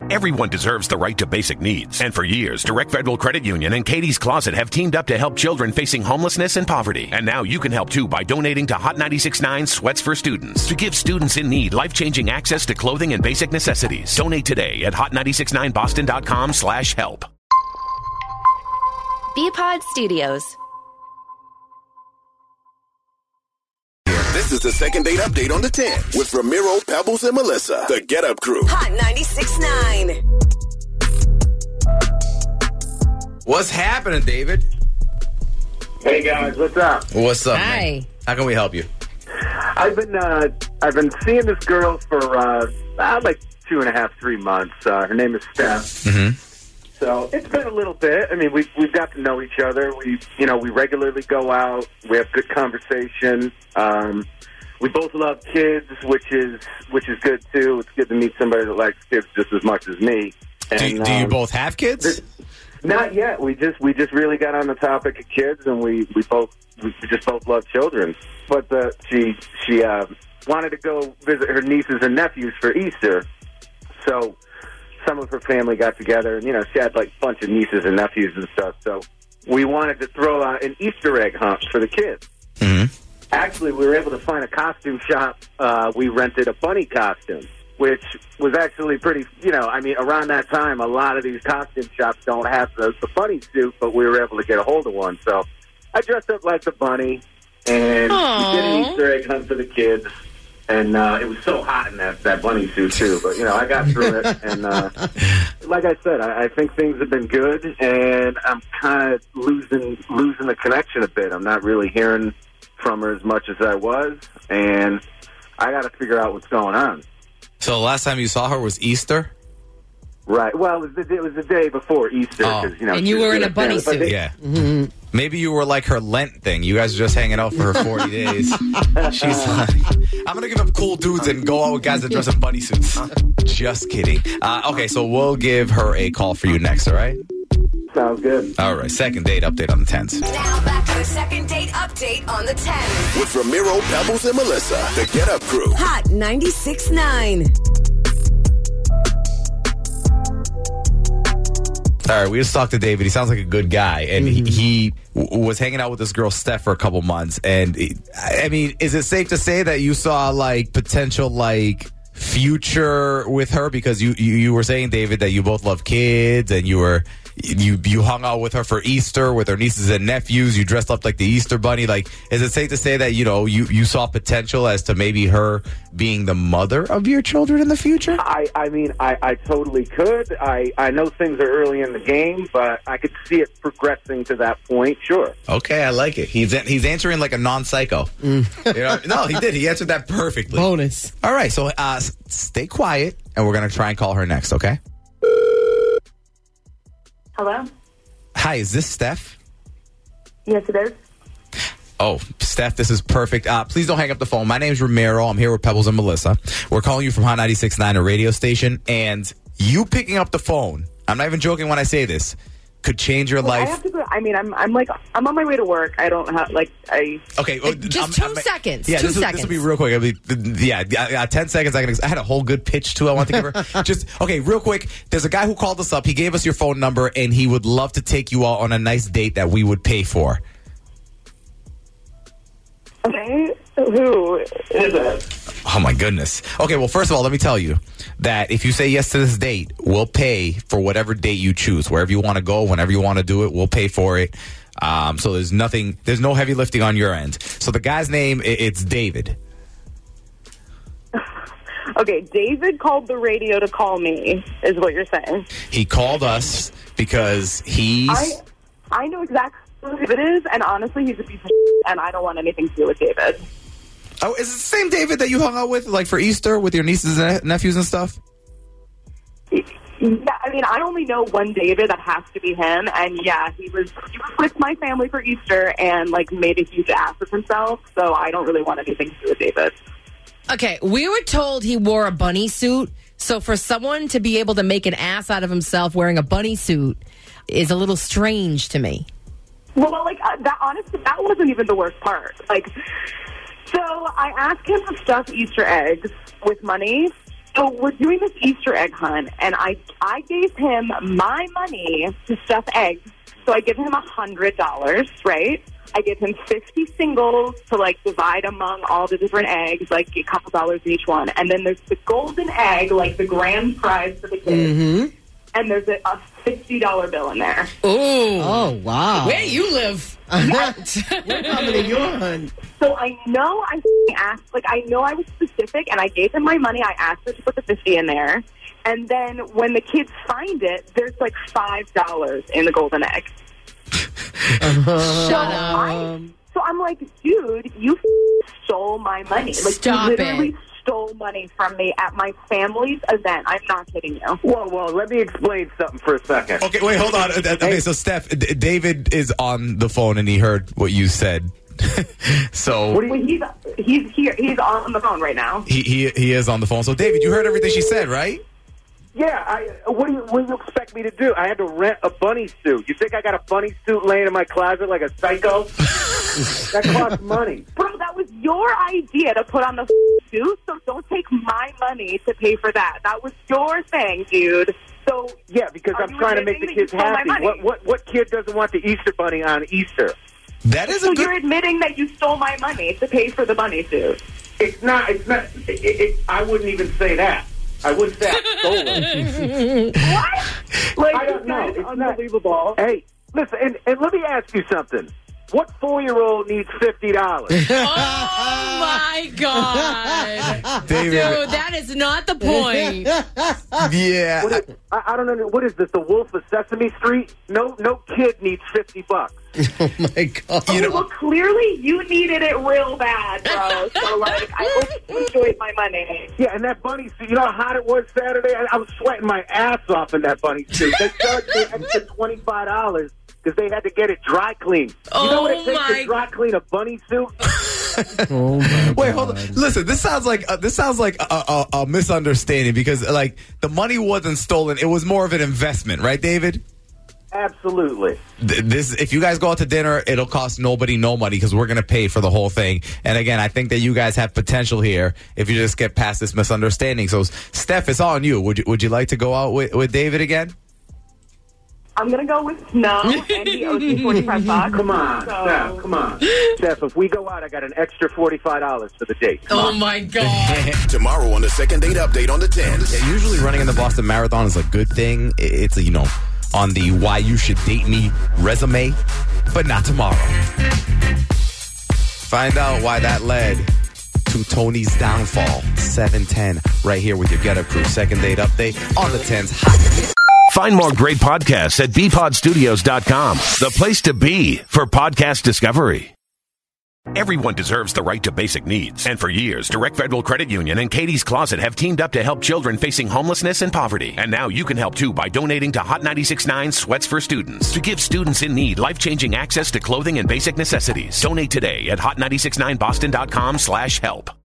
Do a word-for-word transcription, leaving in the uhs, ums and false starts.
Everyone deserves the right to basic needs. And for years, Direct Federal Credit Union and Katie's Closet have teamed up to help children facing homelessness and poverty. And now you can help too by donating to Hot ninety-six point nine Sweats for Students to give students in need life-changing access to clothing and basic necessities. Donate today at hot nine six nine boston dot com slash help. B-Pod Studios. This is the second date update on the ten with Ramiro, Pebbles, and Melissa, the Get Up Crew. Hot ninety-six point nine. What's happening, David? Hey guys, what's up? What's up? Hi. Man? How can we help you? I've been uh, I've been seeing this girl for uh, about like two and a half, three months. Uh, her name is Steph. Mm-hmm. So it's been a little bit. I mean, we've we've got to know each other. We you know we regularly go out. We have good conversation. Um, we both love kids, which is which is good too. It's good to meet somebody that likes kids just as much as me. And, do, do you um, both have kids? This, not yet. We just we just really got on the topic of kids, and we, we both we just both love children. But uh, she she uh, wanted to go visit her nieces and nephews for Easter, so some of her family got together, and you know she had like a bunch of nieces and nephews and stuff. So we wanted to throw out an Easter egg hunt for the kids. Mm-hmm. Actually, we were able to find a costume shop. Uh, we rented a bunny costume, which was actually pretty, you know, I mean, around that time, a lot of these costume shops don't have the, the bunny suit, but we were able to get a hold of one. So I dressed up like the bunny, and Aww. we did an Easter egg hunt for the kids. And uh, it was so hot in that, that bunny suit, too. But, you know, I got through it. And uh, like I said, I, I think things have been good, and I'm kind of losing losing the connection a bit. I'm not really hearing from her as much as I was, and I got to figure out what's going on. So the last time you saw her was Easter? Right. Well, it was the, it was the day before Easter. Oh. 'cause, you know, And you she was were in a doing bunny family- but suit. they- Yeah. Mm-hmm. Maybe you were like her Lent thing. You guys are just hanging out for her forty days. She's like, I'm going to give up cool dudes and go out with guys that dress in bunny suits. Just kidding. Uh, okay, so we'll give her a call for you next, all right? Sounds good. All right, second date update on the tens. Now back to the second date update on the ten. With Ramiro, Pebbles, and Melissa, the Get Up Crew. Hot ninety-six point nine. All right, we just talked to David. He sounds like a good guy, and Mm-hmm. he, he w- was hanging out with this girl Steph for a couple months. And he- I mean, is it safe to say that you saw like potential like future with her because you you, you were saying, David, that you both love kids and you were you you hung out with her for Easter with her nieces and nephews. You dressed up like the Easter bunny. Like, is it safe to say that you know you you saw potential as to maybe her being the mother of your children in the future? I, I mean, I, I totally could. I, I know things are early in the game, but I could see it progressing to that point, sure. Okay, I like it. He's he's answering like a non-psycho. You know? No, he did. He answered that perfectly. Bonus. All right, so uh, s- stay quiet, and we're going to try and call her next, okay? Hello? Hi, is this Steph? Yes, it is. Oh, Steph, this is perfect. Uh, please don't hang up the phone. My name's Ramiro. I'm here with Pebbles and Melissa. We're calling you from Hot ninety-six point nine, a radio station, and you picking up the phone, I'm not even joking when I say this, could change your Well, I life. have to go. I mean, I'm I'm like I'm on my way to work. I don't have like I. Okay, well, Just I'm- two I'm- seconds. Yeah, two this, will, seconds. this will be real quick. I'll be, yeah, uh, ten seconds. I, can, I had a whole good pitch too. I want to give her. Just okay, real quick. There's a guy who called us up. He gave us your phone number, and he would love to take you out on a nice date that we would pay for. Okay, who is it? Oh my goodness. Okay, well, first of all, let me tell you that if you say yes to this date, we'll pay for whatever date you choose, wherever you want to go, whenever you want to do it, we'll pay for it. Um, so there's nothing, there's no heavy lifting on your end. So the guy's name, i- it's David. Okay, David called the radio to call me. Is what you're saying? He called us because he's. I I know exactly who David is, and honestly, he's a piece of shit, and I don't want anything to do with David. Oh, is it the same David that you hung out with, like for Easter, with your nieces and nephews and stuff? Yeah, I mean, I only know one David. That has to be him. And yeah, he was he was with my family for Easter and like made a huge ass of himself. So I don't really want anything to do with David. Okay, we were told he wore a bunny suit. So for someone to be able to make an ass out of himself wearing a bunny suit is a little strange to me. Well, like uh, that. Honestly, that wasn't even the worst part. Like, so I asked him to stuff Easter eggs with money, So we're doing this Easter egg hunt, and I I gave him my money to stuff eggs. So I give him one hundred dollars, right? I give him fifty singles to, like, divide among all the different eggs, like a couple dollars each one. And then there's the golden egg, like the grand prize for the kids. Mm-hmm. And there's a, a fifty dollar bill in there. Ooh. Oh, wow. Where do you live? Yes. We're coming to your hunt. So I know I asked, like, I know I was specific, and I gave him my money. I asked her to put the fifty in there. And then when the kids find it, there's like five dollars in the golden egg. Shut so up. I, so I'm like, dude, you stole my money. Like, Stop you literally it. stole money from me at my family's event. I'm not kidding you. Whoa, whoa, let me explain something for a second. Okay, wait, hold on. Okay, so Steph, D- David is on the phone and he heard what you said. So Well, he's he's here. He's on the phone right now. he, he he is on the phone. So David, you heard everything she said, right? Yeah, I, what do you what do you expect me to do? I had to rent a bunny suit. You think I got a bunny suit laying in my closet like a psycho? That costs money. Bro, that was your idea to put on the suit, so don't take my money to pay for that. That was your thing, dude. So Yeah, because Are I'm you trying to make the admitting that you kids stole my happy. money? What what what kid doesn't want the Easter bunny on Easter? That is so a good. you're admitting that you stole my money to pay for the bunny suit. It's not. It's not. It, it, I wouldn't even say that. I wouldn't say I stole it. What? Like, I don't this know. guy is It's unbelievable. Not, hey, listen, and, and let me ask you something. What four-year-old needs fifty dollars? Oh, my God. David. Dude, that is not the point. Yeah. What is, I, I don't know. What is this? The Wolf of Sesame Street? No, no kid needs fifty bucks. Oh, my God. Okay, well, clearly you needed it real bad, bro. So, like, I hope you enjoyed my money. Yeah, and that bunny suit. You know how hot it was Saturday? I, I was sweating my ass off in that bunny suit. They charged me an extra twenty-five dollars because they had to get it dry cleaned. You know what it Oh, takes my- to dry clean a bunny suit? Oh, my Wait, God. hold on. Listen, this sounds like uh, this sounds like a, a, a misunderstanding because like the money wasn't stolen; it was more of an investment, right, David? Absolutely. Th- This, if you guys go out to dinner, it'll cost nobody no money because we're gonna pay for the whole thing. And again, I think that you guys have potential here if you just get past this misunderstanding. So, Steph, it's on you. Would you Would you like to go out with, with David again? I'm going to go with Snow and he owes me forty-five bucks. Come on, So- Steph, come on. Steph, if we go out, I got an extra forty-five dollars for the date. Oh, my God. Tomorrow on the second date update on the tens. Yeah, usually running in the Boston Marathon is a good thing. I- It's, you know, on the why you should date me resume, but not tomorrow. Find out why that led to Tony's downfall. seven ten, right here with your Get Up Crew. Second date update on the tens. Hot. Find more great podcasts at b pod studios dot com, the place to be for podcast discovery. Everyone deserves the right to basic needs. And for years, Direct Federal Credit Union and Katie's Closet have teamed up to help children facing homelessness and poverty. And now you can help too by donating to Hot ninety-six point nine Sweats for Students to give students in need life-changing access to clothing and basic necessities. Donate today at hot nine six nine boston dot com slash help.